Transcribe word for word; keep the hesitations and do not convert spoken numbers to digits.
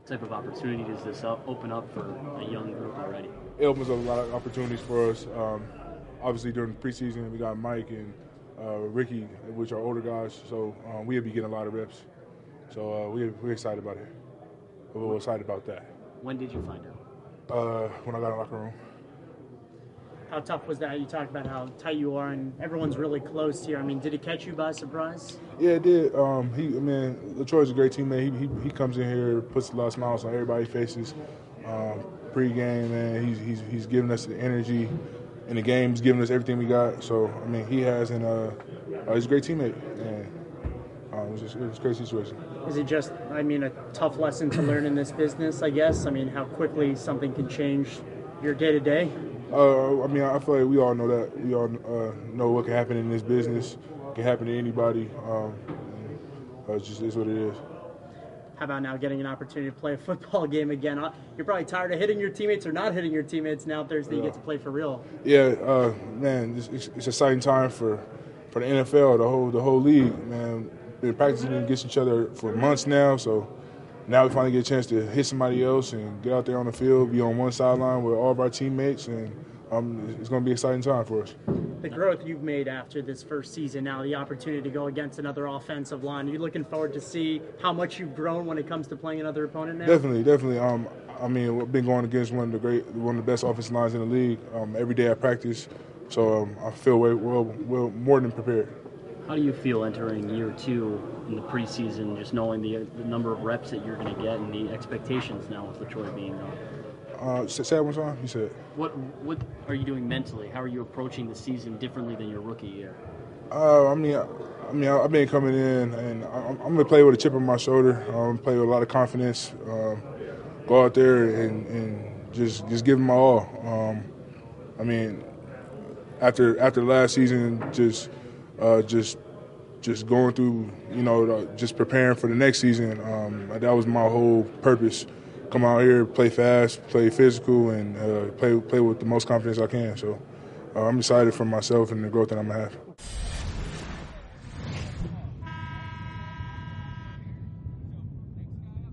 type of opportunity does this up, open up for a young group already? It opens up a lot of opportunities for us. Um, obviously, during the preseason, we got Mike and uh, Ricky, which are older guys, so um, we'll be getting a lot of reps. So uh, we're, we're excited about it. We're excited about that. When did you find out? Uh, when I got in the locker room. How tough was that? You talked about how tight you are, and everyone's really close here. I mean, did it catch you by surprise? Yeah, it did. Um, he, I mean, LaTroy's a great teammate. He, he he comes in here, puts a lot of smiles on everybody's faces. Um, pre-game, man, he's he's he's giving us the energy in the game. He's giving us everything we got. So I mean, he has, and uh, uh, he's a great teammate. And uh, it was just, it was a great situation. Is it just, I mean, a tough lesson to learn in this business? I guess. I mean, how quickly something can change your day to day. Uh, I mean, I feel like we all know that. We all uh, know what can happen in this business. It can happen to anybody. Um, uh, it just is what it is. How about now getting an opportunity to play a football game again? You're probably tired of hitting your teammates or not hitting your teammates. Now Thursday you get to play for real. Yeah, uh, man, it's, it's, it's an exciting time for, for the N F L, the whole the whole league. Man, been practicing against each other for months now, so now we finally get a chance to hit somebody else and get out there on the field, be on one sideline with all of our teammates, and um, it's going to be an exciting time for us. The growth you've made after this first season, now the opportunity to go against another offensive line, are you looking forward to see how much you've grown when it comes to playing another opponent now? Definitely, definitely. Um, I mean, we've been going against one of the great, one of the best offensive lines in the league um, every day at practice, so um, I feel we're, we're, we're more than prepared. How do you feel entering year two in the preseason, just knowing the, the number of reps that you're going to get and the expectations now with LaTroy being gone? Uh, say that one time. You said. What What are you doing mentally? How are you approaching the season differently than your rookie year? Uh, I mean, I, I mean, I've been coming in, and I'm, I'm gonna play with a chip on my shoulder. I'm gonna play with a lot of confidence. Um, go out there and, and just just give them my all. Um, I mean, after after last season, just uh, just just going through, you know, just preparing for the next season. Um, that was my whole purpose. Come out here, play fast, play physical, and uh, play play with the most confidence I can. So uh, I'm excited for myself and the growth that I'm gonna have.